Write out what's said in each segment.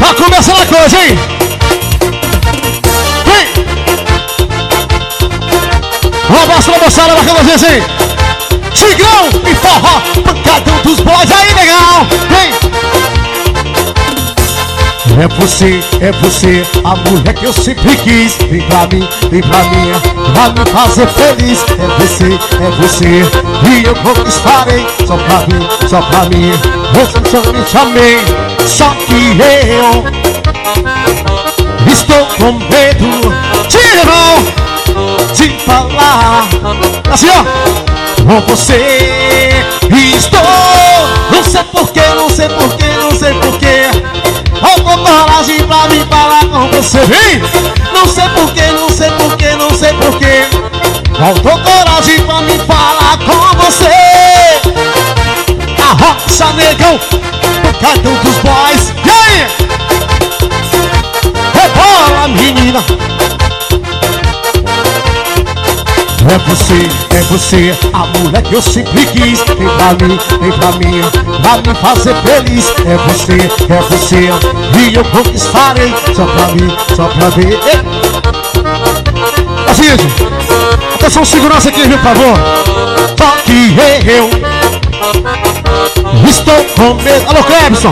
Tá começando a coisa, hein? Vem! Um abraço pra moçada, bacana vocês, hein? Tigrão e forró, pancadão dos boys aí, legal! Vem! É você, a mulher que eu sempre quis. Vem pra mim, vai me fazer feliz. É você, e eu conquistarei. Só pra mim, você só me chamei. Só que eu estou com medo de falar. Assim, ó, com você estou. Não sei porquê. Faltou coragem pra me falar com você, vem! Não sei porquê. Faltou coragem pra me falar com você. Arrocha, negão, pancadão dos boys. E aí? Rebola, menina. É você, a mulher que eu sempre quis. Vem pra mim, vai me fazer feliz. É você, e eu conquistarei. Só pra ver. Assim, gente, atenção, segurança aqui, viu, por favor. Só que eu estou com medo. Alô, Clebson,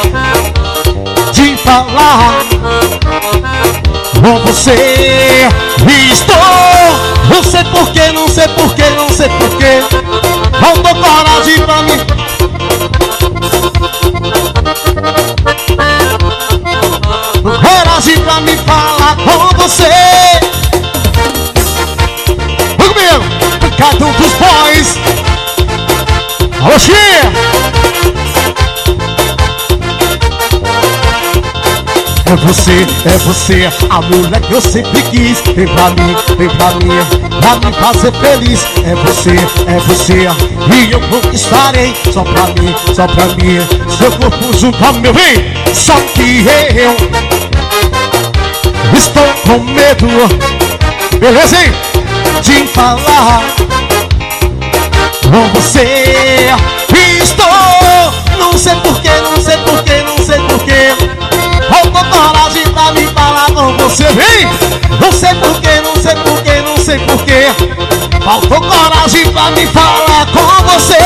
de falar com você. Estou, não sei porquê. Faltou coragem pra mim. Coragem pra me falar com você. Vem comigo, cada um dos boys. Alô, Xia. É você, a mulher que eu sempre quis. Vem pra mim, vai me fazer feliz. É você, e eu conquistarei. Só pra mim, seu corpo junto ao meu, vem. Só que eu estou com medo, beleza, hein? De falar com você. Estou, não sei porquê. Faltou coragem pra me falar com você, vem! Não sei porquê. Faltou coragem pra me falar com você.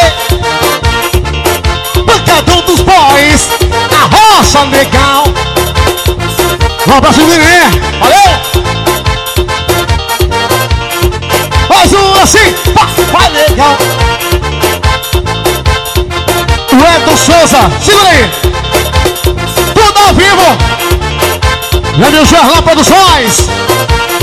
Pancadão dos boys, arrocha, legal. Um abraço, Nenê, valeu! Mais um assim, vai legal. O Edson Souza, segura aí. Tudo ao vivo. Grande Gerlão Produções.